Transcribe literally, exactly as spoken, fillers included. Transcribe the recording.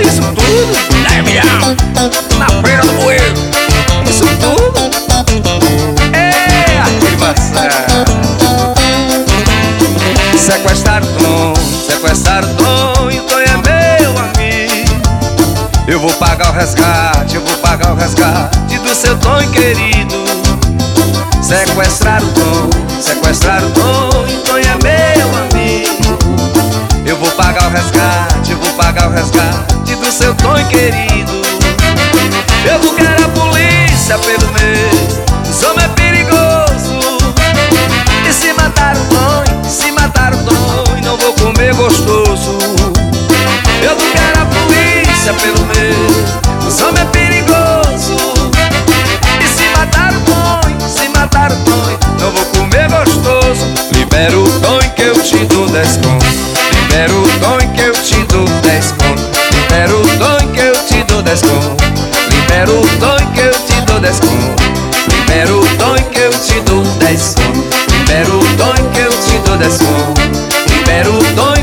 isso tudo? dez milhão na feira do Moeiro. Isso tudo? É ativação. Sequestraram o Tom, sequestraram o Tom, e o Tom é meu amigo. Eu vou pagar o resgate, eu vou pagar o resgate do seu Tom querido. Sequestraram o Tom, sequestraram o Tom, e o Tom é meu amigo. Eu vou pagar o resgate, eu vou pagar o resgate do seu Tom querido. Eu vou querer a polícia pelo meio, esse homem é perigoso. E se matar o Tom, se matar o Tom, não vou comer gostoso. Eu vou querer a polícia pelo meio, esse homem é perigoso. E se matar o Tom, se matar o Tom, não vou comer gostoso. Libera o Tom que eu te dou dez conto. Libera o Tom que eu te dou dez conto. Libera o Tom que eu te dou dez conto. Libera o Tom que eu te dou dez conto. Libera o Tom que eu te dou dez conto. Libera o Tom que eu te dou dez conto. Libera o Tom